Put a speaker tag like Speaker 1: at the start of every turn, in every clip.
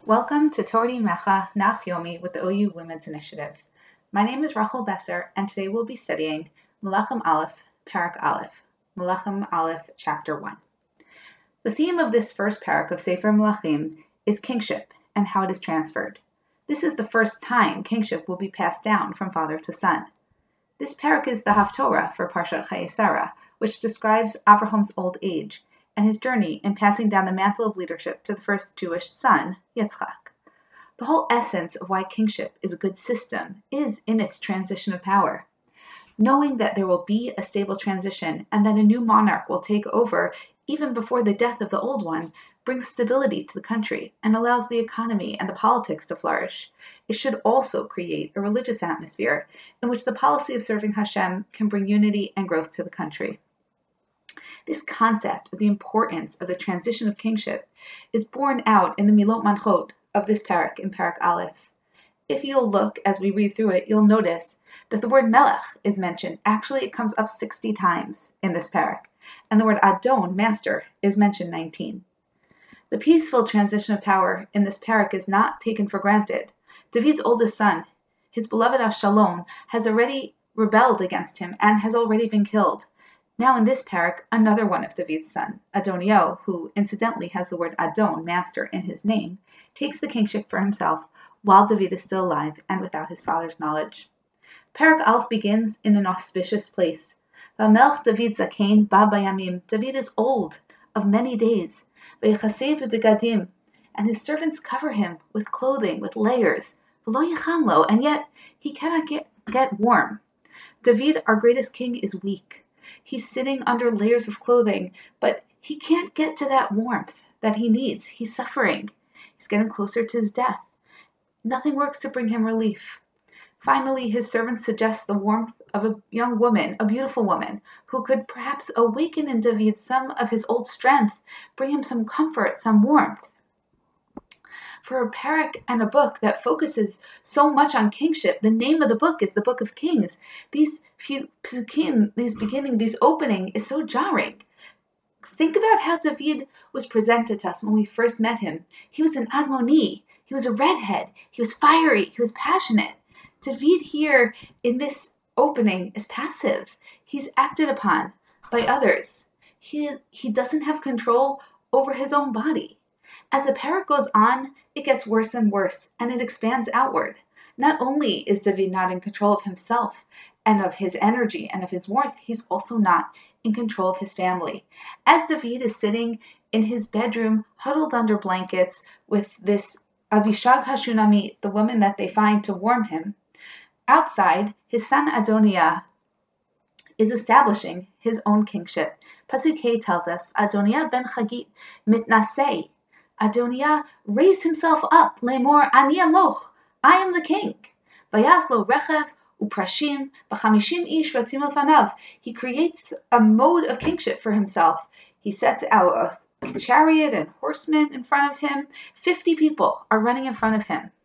Speaker 1: Welcome to Tori Mecha Nach Yomi with the OU Women's Initiative. My name is Rachel Besser, and today we'll be studying Melachim Aleph, Parak Aleph, Melachim Aleph, Chapter 1. The theme of this first parak of Sefer Melachim is kingship and how it is transferred. This is the first time kingship will be passed down from father to son. This parak is the Haftorah for Parshat Chayei Sarah, which describes Abraham's old age and his journey in passing down the mantle of leadership to the first Jewish son, Yitzchak. The whole essence of why kingship is a good system is in its transition of power. Knowing that there will be a stable transition and that a new monarch will take over even before the death of the old one brings stability to the country and allows the economy and the politics to flourish. It should also create a religious atmosphere in which the policy of serving Hashem can bring unity and growth to the country. This concept of the importance of the transition of kingship is borne out in the Milot Manchot of this parak in Parak Aleph. If you'll look as we read through it, you'll notice that the word melech is mentioned. Actually, it comes up 60 times in this parak, and the word adon, master, is mentioned 19. The peaceful transition of power in this parak is not taken for granted. David's oldest son, his beloved Avshalom, has already rebelled against him and has already been killed. Now in this parak, another one of David's son, Adoniah, who incidentally has the word Adon, master, in his name, takes the kingship for himself while David is still alive and without his father's knowledge. Parak Aleph begins in an auspicious place. V'melech David zakein ba bayamim. David is old, of many days. V'yechaseh b'begadim. And his servants cover him with clothing, with layers. V'lo yechamlo. And yet he cannot get warm. David, our greatest king, is weak. He's sitting under layers of clothing, but he can't get to that warmth that he needs. He's suffering. He's getting closer to his death. Nothing works to bring him relief. Finally, his servants suggest the warmth of a young woman, a beautiful woman, who could perhaps awaken in David some of his old strength, bring him some comfort, some warmth. For a parak and a book that focuses so much on kingship, the name of the book is the Book of Kings. These few psukim, this opening is so jarring. Think about how David was presented to us when we first met him. He was an Admoni. He was a redhead. He was fiery. He was passionate. David here in this opening is passive. He's acted upon by others. He doesn't have control over his own body. As the parak goes on, it gets worse and worse, and it expands outward. Not only is David not in control of himself and of his energy and of his warmth, he's also not in control of his family. As David is sitting in his bedroom, huddled under blankets with this Avishag Hashunamit, the woman that they find to warm him, outside, his son Adoniah is establishing his own kingship. Pasuk Hey tells us, Adoniah ben Chagit mitnaseh. Adoniah raised himself up, lemor ani amloch, I am the king. Vayaslo rechev uprashim b'chamishim ish ratzim elfanav. He creates a mode of kingship for himself. He sets out a chariot and horsemen in front of him. 50 people are running in front of him.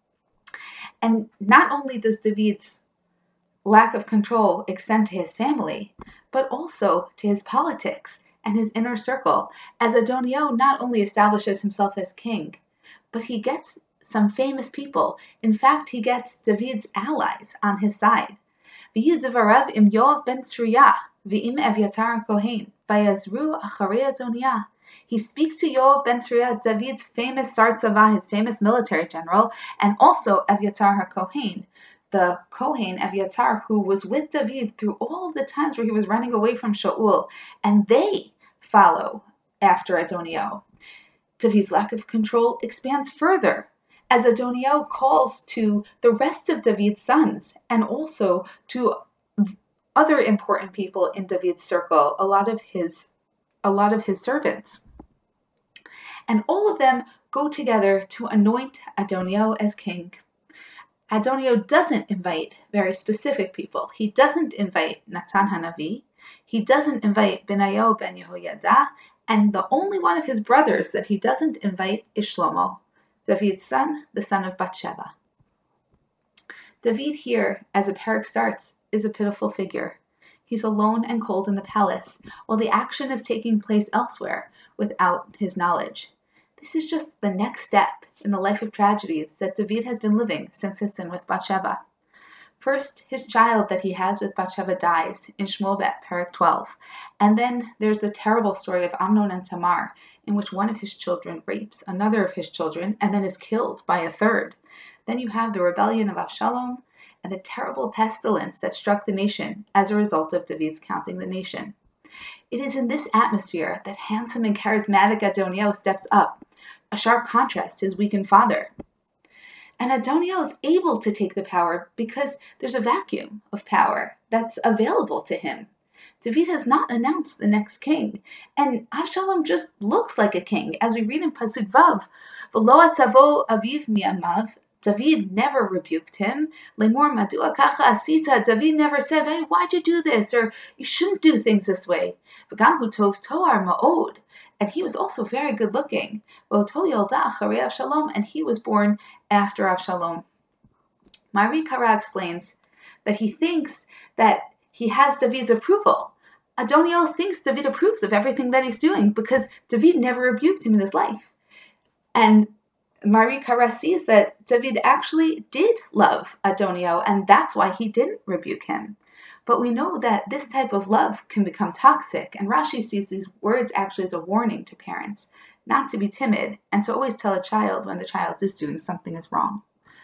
Speaker 1: And not only does David's lack of control extend to his family, but also to his politics and his inner circle, as Adoniah not only establishes himself as king, but he gets some famous people. In fact, he gets David's allies on his side. V'yu devarav im Yoav ben Tzruya v'im Evyatar Kohen v'yazru acharei Adoniah. He speaks to Yoav ben Tzruya, David's famous Sar Tzava, his famous military general, and also Evyatar HaKohen, the Kohen Evyatar, who was with David through all of the times where he was running away from Shaul, and they follow after Adoniah. David's lack of control expands further as Adoniah calls to the rest of David's sons and also to other important people in David's circle, a lot of his servants. And all of them go together to anoint Adoniah as king. Adoniah doesn't invite very specific people. He doesn't invite Natan Hanavi. He doesn't invite Benayo ben Yehoyada, and the only one of his brothers that he doesn't invite is Shlomo, David's son, the son of Bathsheba. David here, as the parak starts, is a pitiful figure. He's alone and cold in the palace, while the action is taking place elsewhere without his knowledge. This is just the next step in the life of tragedies that David has been living since his sin with Bathsheba. First, his child that he has with Bathsheba dies in Shmuel Bet, Parak 12. And then there's the terrible story of Amnon and Tamar, in which one of his children rapes another of his children and then is killed by a third. Then you have the rebellion of Avshalom and the terrible pestilence that struck the nation as a result of David's counting the nation. It is in this atmosphere that handsome and charismatic Adoniah steps up, a sharp contrast to his weakened father. And Adoniah is able to take the power because there's a vacuum of power that's available to him. David has not announced the next king, and Avshalom just looks like a king, as we read in Pasuk Vav. V'lo atzavo aviv mi'amav. David never rebuked him. Lemor madua kacha asita. David never said, "Hey, why'd you do this?" or "You shouldn't do things this way." V'gam hu tov toar ma'od. And he was also very good looking. V'oto yolda acharei Avshalom, and he was born after Avshalom. Mari Kara explains that he thinks that he has David's approval. Adoniah thinks David approves of everything that he's doing because David never rebuked him in his life. And Mari Kara sees that David actually did love Adoniah, and that's why he didn't rebuke him. But we know that this type of love can become toxic, and Rashi sees these words actually as a warning to parents not to be timid and to always tell a child when the child is doing something is wrong.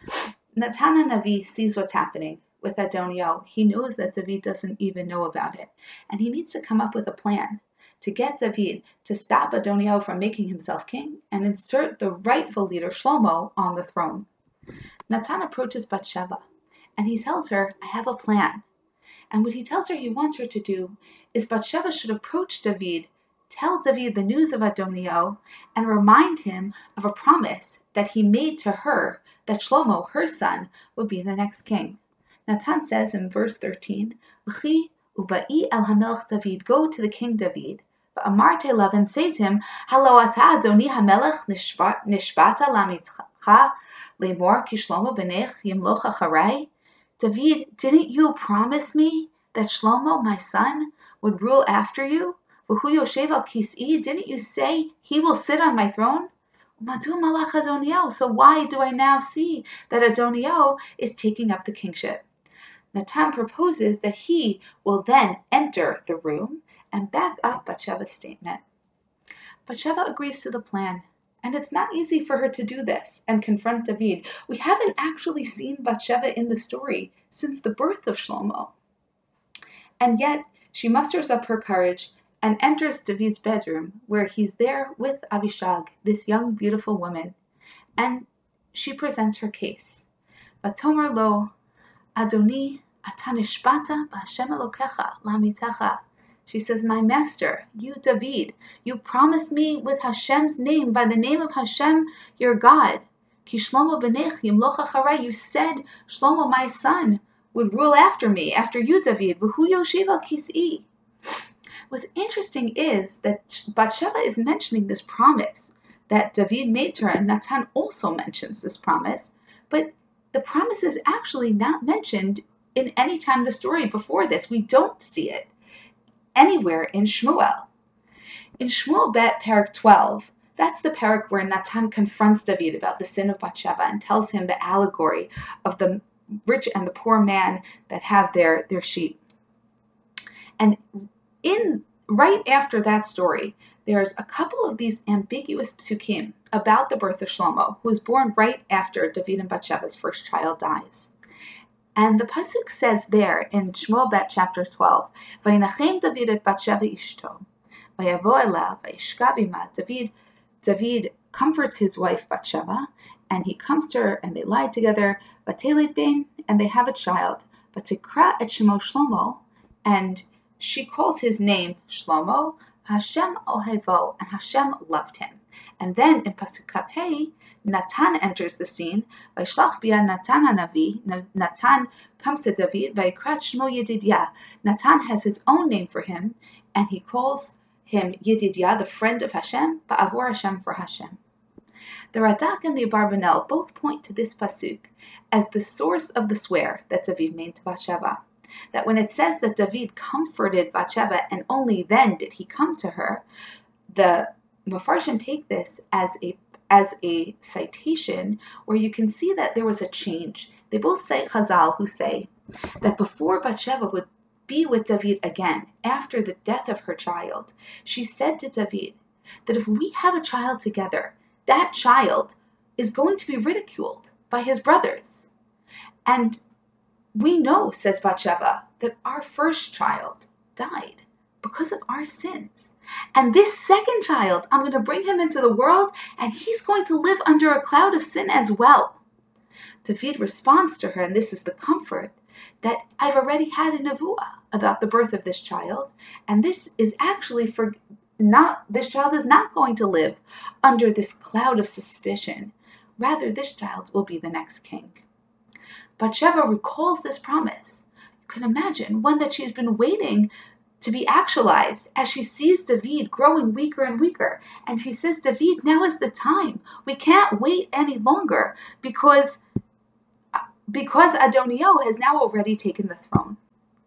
Speaker 1: Natan HaNavi sees what's happening with Adoniah. He knows that David doesn't even know about it, and he needs to come up with a plan to get David to stop Adoniah from making himself king and insert the rightful leader Shlomo on the throne. Natan approaches Bathsheba, and he tells her, "I have a plan." And what he tells her he wants her to do is Bathsheba should approach David, tell David the news of Adoniah, and remind him of a promise that he made to her that Shlomo, her son, would be the next king. Natan says in verse 13, "L'chi uba'i el hamelech David, go to the king David, v'amarte elav, and say to him, Halo ata Adoni hamelech nishbata lamitcha lemor ki Shlomo b'nech yimloch acharai." David, didn't you promise me that Shlomo, my son, would rule after you? V'hu yoshev al kis'i, didn't you say he will sit on my throne? Madu malach Adoniah, so why do I now see that Adoniah is taking up the kingship? Natan proposes that he will then enter the room and back up Bathsheba's statement. Bathsheba agrees to the plan, and it's not easy for her to do this and confront David. We haven't actually seen Bathsheba in the story since the birth of Shlomo. And yet, she musters up her courage and enters David's bedroom, where he's there with Abishag, this young, beautiful woman, and she presents her case. Vatomer lo, Adoni, ata nishbata b'Hashem Elokecha lamitecha. She says, "My master, you David, you promised me with Hashem's name, by the name of Hashem, your God. Ki Shlomo b'nech yimloch acharai, you said Shlomo, my son, would rule after me, after you, David. V'hu yoshev al kis'i." What's interesting is that Bathsheba is mentioning this promise that David made to her, and Natan also mentions this promise, but the promise is actually not mentioned in any time in the story before this. We don't see it anywhere in Shmuel. In Shmuel Bet, Parak 12, that's the parak where Natan confronts David about the sin of Bathsheba and tells him the allegory of the rich and the poor man that have their sheep. And right after that story, there's a couple of these ambiguous psukim about the birth of Shlomo, who was born right after David and Bathsheba's first child dies. And the pasuk says there in Shmuel Bet chapter 12, "Vayinachem David et Bathsheba ishto, vayavo elav vayishka bima." David comforts his wife Bathsheba, and he comes to her, and they lie together. Vatelet ben, and they have a child. Vatikra et shemo Shlomo, and she calls his name Shlomo. Hashem ohevo, and Hashem loved him. And then in pasuk Kaf Hey, Natan enters the scene. Vaishlach bia Natan HaNavi. Natan comes to David. Vaikrat shmo Yedidyah. Natan has his own name for him, and he calls him Yedidyah, the friend of Hashem, ba'avor Hashem, for Hashem. The Radak and the Abarbanel both point to this pasuk as the source of the swear that David made to Bathsheba. That when it says that David comforted Bathsheba and only then did he come to her, the Mefarshim take this as a as a citation where you can see that there was a change. They both cite Chazal, who say that before Bathsheba would be with David again, after the death of her child, she said to David that if we have a child together, that child is going to be ridiculed by his brothers. And we know, says Bathsheba, that our first child died because of our sins. And this second child, I'm going to bring him into the world, and he's going to live under a cloud of sin as well. David responds to her, and this is the comfort, that I've already had a nevuah about the birth of this child, and this is actually this child is not going to live under this cloud of suspicion. Rather, this child will be the next king. Bathsheba recalls this promise. You can imagine one that she's been waiting to be actualized as she sees David growing weaker and weaker. And she says, David, now is the time. We can't wait any longer because Adoniah has now already taken the throne.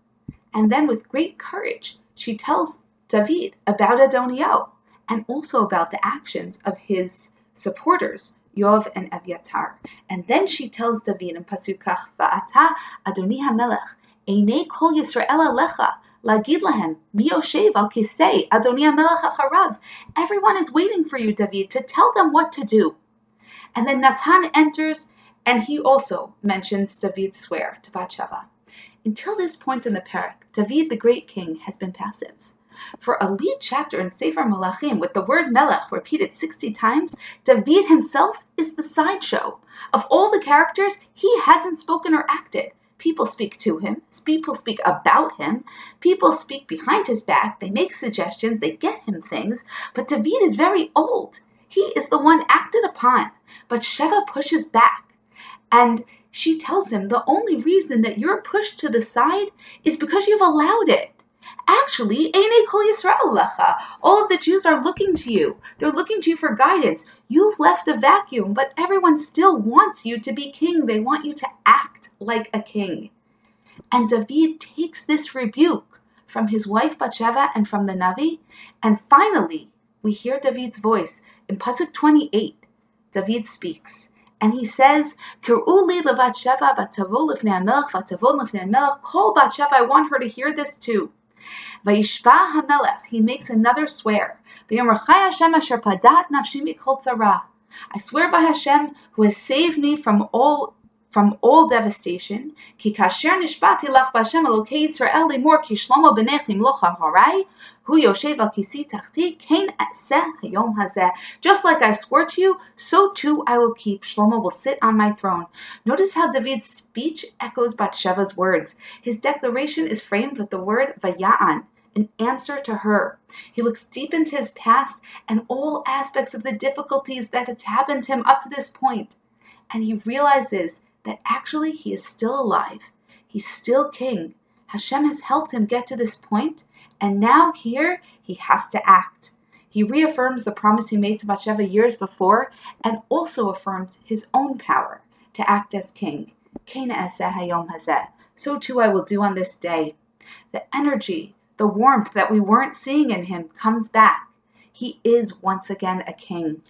Speaker 1: And then with great courage, she tells David about Adoniah and also about the actions of his supporters, Yoav and Aviatar. And then she tells David in Pasuk Kach, Va'ata Adoni HaMelech, Einei Kol Yisrael Alecha, Lagid Lahem, Mi Yoshev Al Kisei, Adoni HaMelech Acharav. Everyone is waiting for you, David, to tell them what to do. And then Natan enters, and he also mentions David's swear to Bathsheba. Until this point in the parak, David, the great king, has been passive. For a lead chapter in Sefer Malachim with the word Melech repeated 60 times, David himself is the sideshow. Of all the characters, he hasn't spoken or acted. People speak to him, people speak about him, people speak behind his back, they make suggestions, they get him things, but David is very old. He is the one acted upon. But Sheva pushes back, and she tells him the only reason that you're pushed to the side is because you've allowed it. Actually, Einei Kol Yisrael Lecha. All of the Jews are looking to you. They're looking to you for guidance. You've left a vacuum, but everyone still wants you to be king. They want you to act like a king. And David takes this rebuke from his wife Bathsheba and from the Navi. And finally, we hear David's voice. In Pasuk 28, David speaks. And he says, Kir'u li leBathsheba vatavo lifnei HaMelech vatavo lifnei HaMelech. Call Bathsheba, I want her to hear this too. Vayishba HaMelech, he makes another swear. V'yomer Chai Hashem asher padat nafshi mikol tzara. I swear by Hashem, who has saved me from all devastation. Ki kasher nishbati lach b'Hashem Elokei Yisrael limor ki Shlomo b'nech nimloch harai hu yoshev al kisi tachti kein aseh hayom hazeh. Just like I swore to you, so too I will keep. Shlomo will sit on my throne. Notice how David's speech echoes Bathsheba's words. His declaration is framed with the word vaya'an, an answer to her. He looks deep into his past and all aspects of the difficulties that has happened to him up to this point. And he realizes that actually he is still alive. He's still king. Hashem has helped him get to this point, and now here he has to act. He reaffirms the promise he made to Bathsheba years before, and also affirms his own power to act as king. Kein aseh hayom hazeh. So too I will do on this day. The energy, the warmth that we weren't seeing in him comes back. He is once again a king.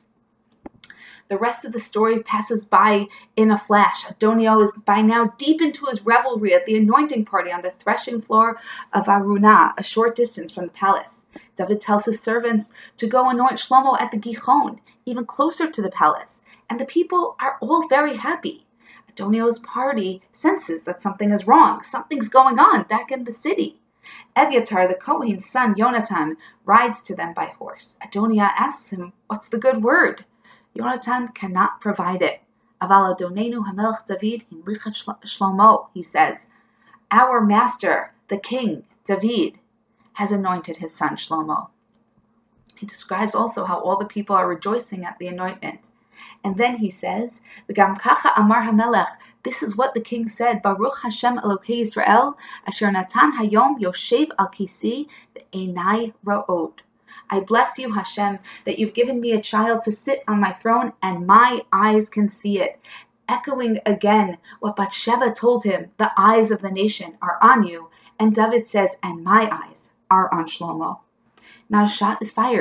Speaker 1: The rest of the story passes by in a flash. Adoniah is by now deep into his revelry at the anointing party on the threshing floor of Aruna, a short distance from the palace. David tells his servants to go anoint Shlomo at the Gihon, even closer to the palace, and the people are all very happy. Adoniah's party senses that something is wrong, something's going on back in the city. Abiatar, the Kohen's son, Yonatan, rides to them by horse. Adoniah asks him, what's the good word? Yonatan cannot provide it. Aval Adonenu HaMelech David himlichat Shlomo, he says. Our master, the king, David, has anointed his son Shlomo. He describes also how all the people are rejoicing at the anointment. And then he says, V'gam kacha amar HaMelech, this is what the king said, Baruch Hashem Elokei Yisrael, asher natan hayom yoshev al kisi v'einai ra'od. I bless you, Hashem, that you've given me a child to sit on my throne and my eyes can see it. Echoing again what Bathsheba told him, the eyes of the nation are on you. And David says, and my eyes are on Shlomo. Now a shot is fired.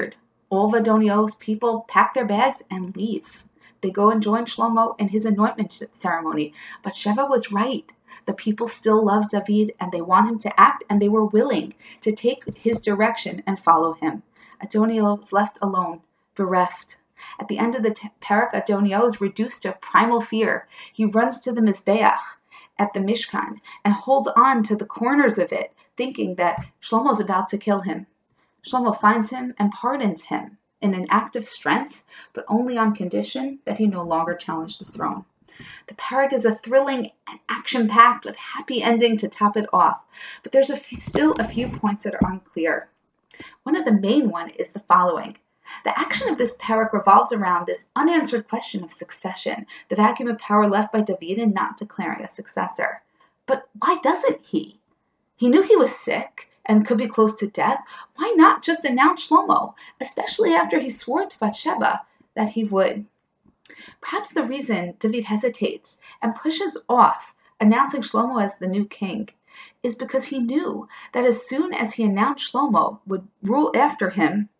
Speaker 1: All of Adoniah's people pack their bags and leave. They go and join Shlomo in his anointment ceremony. But Sheva was right. The people still love David and they want him to act, and they were willing to take his direction and follow him. Adoniah was left alone, bereft. At the end of the parak, Adoniah is reduced to primal fear. He runs to the Mizbeach at the Mishkan and holds on to the corners of it, thinking that Shlomo is about to kill him. Shlomo finds him and pardons him in an act of strength, but only on condition that he no longer challenge the throne. The parak is a thrilling and action-packed with happy ending to top it off, but there's still a few points that are unclear. One of the main one is the following. The action of this parak revolves around this unanswered question of succession, the vacuum of power left by David in not declaring a successor. But why doesn't he? He knew he was sick and could be close to death. Why not just announce Shlomo, especially after he swore to Bathsheba that he would? Perhaps the reason David hesitates and pushes off announcing Shlomo as the new king is because he knew that as soon as he announced Shlomo would rule after him,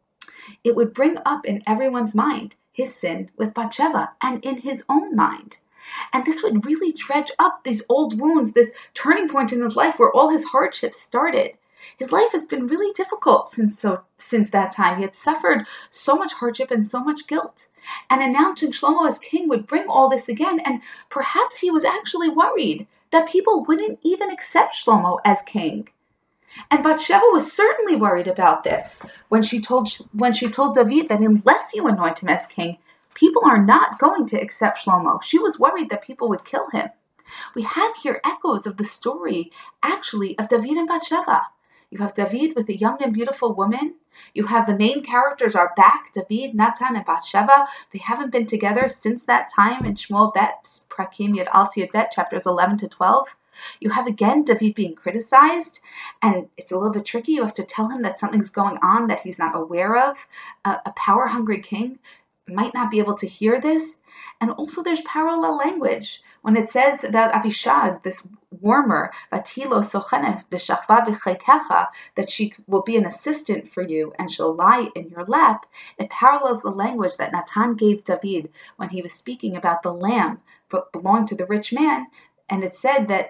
Speaker 1: it would bring up in everyone's mind his sin with Bathsheba and in his own mind. And this would really dredge up these old wounds, this turning point in his life where all his hardships started. His life has been really difficult since that time. He had suffered so much hardship and so much guilt. And announcing Shlomo as king would bring all this again, and perhaps he was actually worried that people wouldn't even accept Shlomo as king. And Bathsheba was certainly worried about this when she told David that unless you anoint him as king, people are not going to accept Shlomo. She was worried that people would kill him. We have here echoes of the story, actually, of David and Bathsheba. You have David with a young and beautiful woman. You have the main characters are back, David, Natan, and Bathsheba. They haven't been together since that time in Shmuel Bet, Prakim Yud Aleph Yud Bet, chapters 11 to 12. You have again David being criticized, and it's a little bit tricky. You have to tell him that something's going on that he's not aware of. A power-hungry king might not be able to hear this. And also there's parallel language. When it says about Abishag, this warmer, Batilo Sochenet B'Shachva B'Chaytecha, that she will be an assistant for you and she'll lie in your lap, it parallels the language that Natan gave David when he was speaking about the lamb that belonged to the rich man. And it said that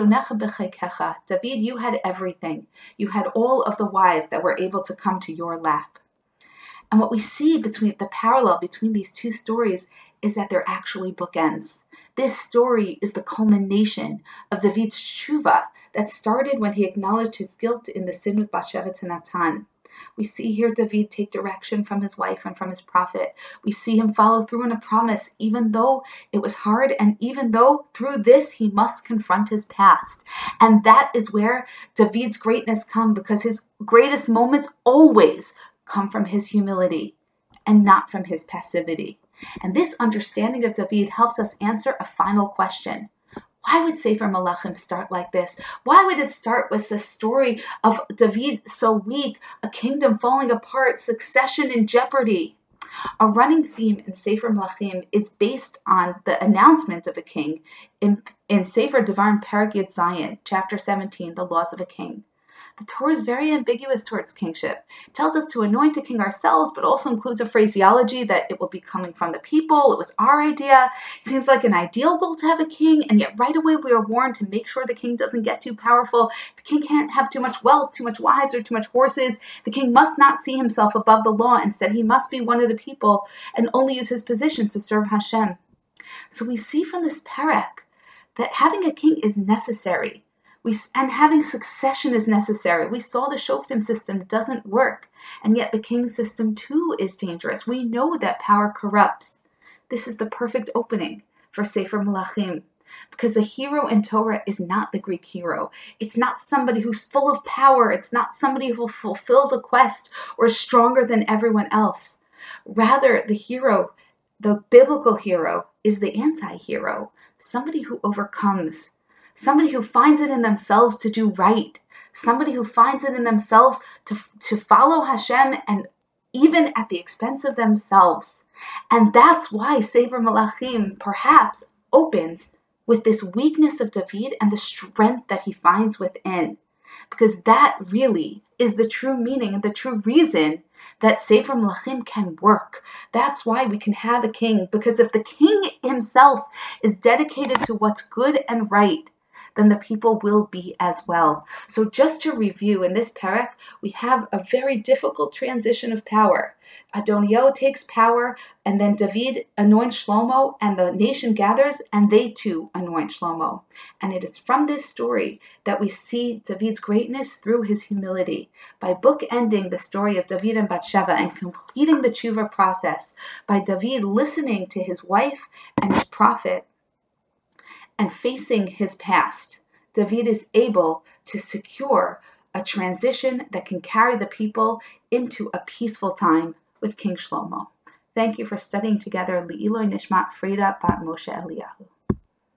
Speaker 1: David, you had everything. You had all of the wives that were able to come to your lap. And what we see between the parallel between these two stories is that they're actually bookends. This story is the culmination of David's tshuva that started when he acknowledged his guilt in the sin with Bathsheba to Natan. We see here David take direction from his wife and from his prophet. We see him follow through on a promise, even though it was hard, and even though through this he must confront his past. And that is where David's greatness comes, because his greatest moments always come from his humility and not from his passivity. And this understanding of David helps us answer a final question. Why would Sefer Melachim start like this? Why would it start with the story of David so weak, a kingdom falling apart, succession in jeopardy? A running theme in Sefer Melachim is based on the announcement of a king in Sefer Devarim Perek Yud Zayin, chapter 17, the laws of a king. The Torah is very ambiguous towards kingship. It tells us to anoint a king ourselves, but also includes a phraseology that it will be coming from the people. It was our idea. It seems like an ideal goal to have a king, and yet right away we are warned to make sure the king doesn't get too powerful. The king can't have too much wealth, too much wives, or too much horses. The king must not see himself above the law. Instead, he must be one of the people and only use his position to serve Hashem. So we see from this parak that having a king is necessary. And having succession is necessary. We saw the Shoftim system doesn't work, and yet the king system too is dangerous. We know that power corrupts. This is the perfect opening for Sefer Melachim, because the hero in Torah is not the Greek hero. It's not somebody who's full of power. It's not somebody who fulfills a quest or is stronger than everyone else. Rather, the hero, the biblical hero, is the anti-hero, somebody who overcomes. Somebody who finds it in themselves to do right. Somebody who finds it in themselves to follow Hashem, and even at the expense of themselves. And that's why Sefer Melachim perhaps opens with this weakness of David and the strength that he finds within. Because that really is the true meaning and the true reason that Sefer Melachim can work. That's why we can have a king, because if the king himself is dedicated to what's good and right, then the people will be as well. So just to review, in this parak, we have a very difficult transition of power. Adoniyahu takes power, and then David anoints Shlomo, and the nation gathers, and they too anoint Shlomo. And it is from this story that we see David's greatness through his humility. By bookending the story of David and Bathsheba and completing the tshuva process, by David listening to his wife and his prophet and facing his past, David is able to secure a transition that can carry the people into a peaceful time with King Shlomo. Thank you for studying together Li'iloi Nishmat Frida Bat Moshe Eliyahu.